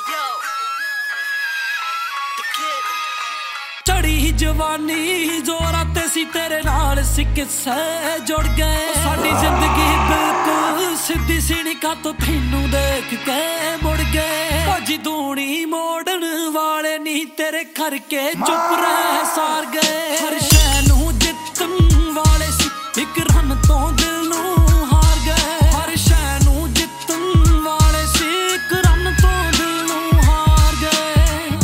चढ़ी जवानी जोरा ते सी तेरे नाल सी किस्से जुड़ गए। साडी जिंदगी बिल्कुल सीधी सीनी का तो थैनू देख के मुड़ गए। जी दूनी मोड़न वाले नी तेरे करके चुप रह सार गए। हर शै नू जितन वाले सी एक रन तो दिल नू हार गए। हर शै नू जितन वाले सी एक रन तो दिल नू हार गए।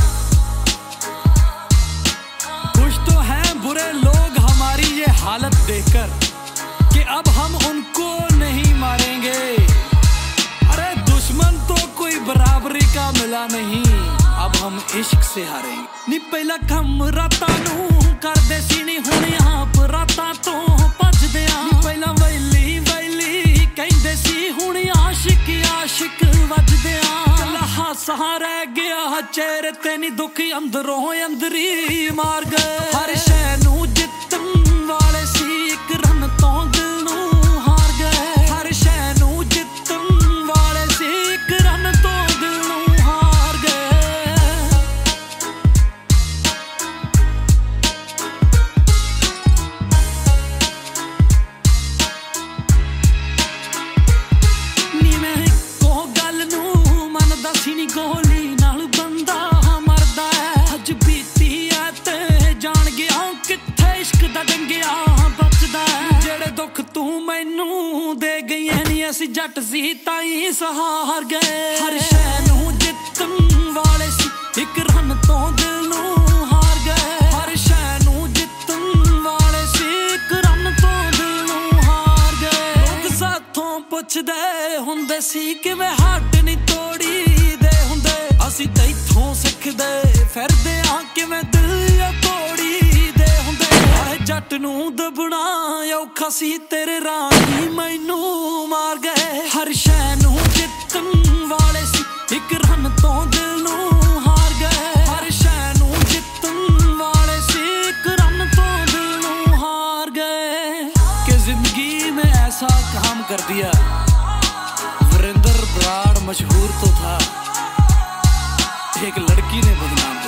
कुछ तो हैं बुरे लोग हमारी ये हालत देखकर कि अब हम उनको नहीं मारेंगे। अरे दुश्मन तो कोई बराबरी का मिला नहीं, अब हम इश्क से हारेंगे। नी पहला कम रातां नू करदे सी नी हुण आप रातां तो भजदे आ। नी पहला वैली वैली कहंदे सी हुण आशिक आशिक वजदे आ। कला हासा रह गया चेहरे ते नी दुख अंदरों अंदरी मार गए। हर शै नू जितन वाले सी एक रन तो दिल नू हार गए। हर शै नू जितन वाले सी एक रन तो दिल नू हार गए। नी मैं इक्को गल नू मनदा सी नी गोली नाल बंदा मरदा है। अज बीती है ते जान गया कित्थे इश्क दा डंगिया बचदा है। जेड़े दुख तू मैनू दे गई है नी असी जट सी ताई सहार गए। हर शै नू जितन वाले सी एक रन तो दिल नू हार गए। हर शै नू जितन वाले सी एक रन तो दिल नू हार गए। लोग साथों पुछदे हुंदे सी किवें हट नी तोड़ी दे हुंदे। असी तैथों सिखदे फिरदे आ किवें दिल तोड़ी दे हुंदे। जट नू दबना औखा सी तेरे राही मैनू मार गए। हर शै नू जितन वाले सी एक रन तो दिल नू हार गए। हर शै नू जितन वाले सी एक रन तो दिल नू हार गए। कि जिंदगी में ऐसा काम कर दिया, वीरेंद्र ब्राड़ मशहूर तो था, एक लड़की ने बदनाम